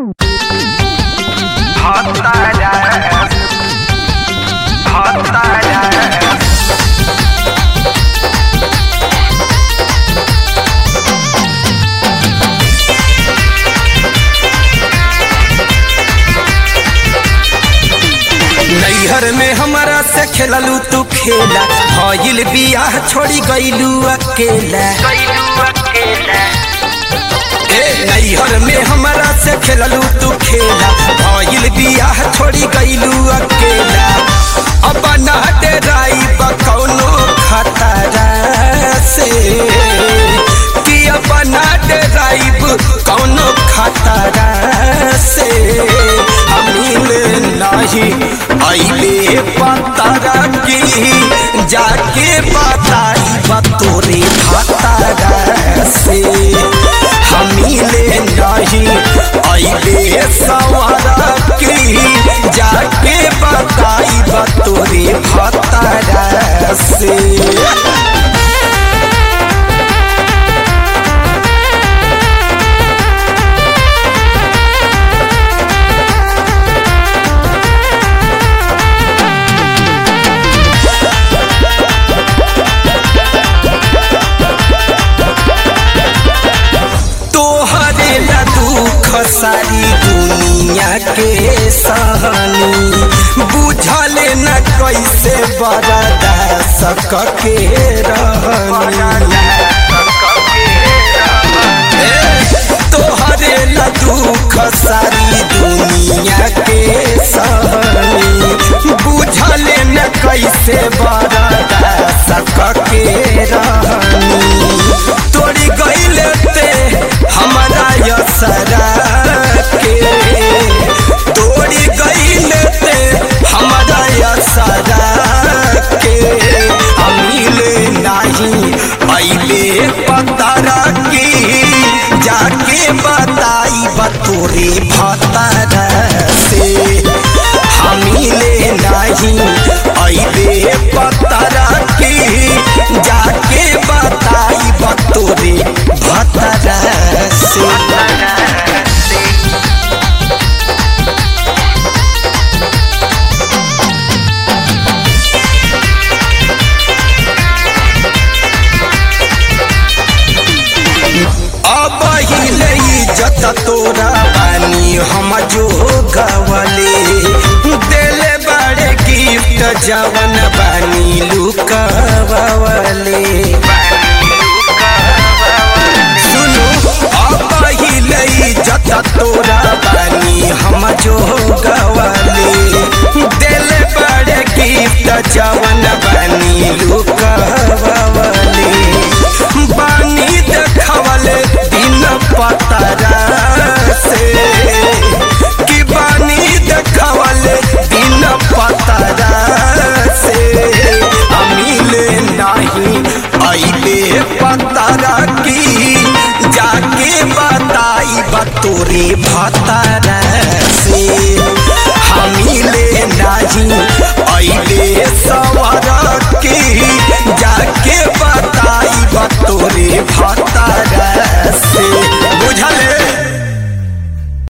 नैहर में हमारा से खेललू तू खेला भइल बियाह छोड़ी गईलू अकेला। नैहर में हमारा से खेललू तू खेला भइल बियाह छोड़ी गईलू अकेला। अब ना डराई कौनो खतरा से कि अब ना डराई कौनो खतरा से हमीले नहीं अइले पतरा की जाके बताई बतोरे खतरा से हमीले नहीं अइले सवारा की जाके बताई बतोरे खतरा से। सारी दुनिया के सहानी बुझल न कैसे बर्दाश्त के रहनी। तोहरे न दुख सारी दुनिया के सहानी बुझल न कैसे बर्दाश्त के रहनी। तोड़ी गइले ते हमारा यसरा तोड़ी गइले ते हमारा यसरा के हमीले नहीं अइले पतरा की जाके बताई बतोरे भतरा से हमीले नहीं अइले पतरा की जाके बताई बतोरे भतरा से। तोरा बानी हम जो गवले दिले बड़े गिफ्ट जवन बानी लुकवले। सुनो अब ही जत तोरा बानी हम जो गवले दिले बड़े गिफ्ट जवन बानी लुकवले। बानी देखवले दिन पतरा से कि बानी देखवले दिन पतरा से हमीले नहीं अइले पतरा की जाके बताई बतोरे भतरा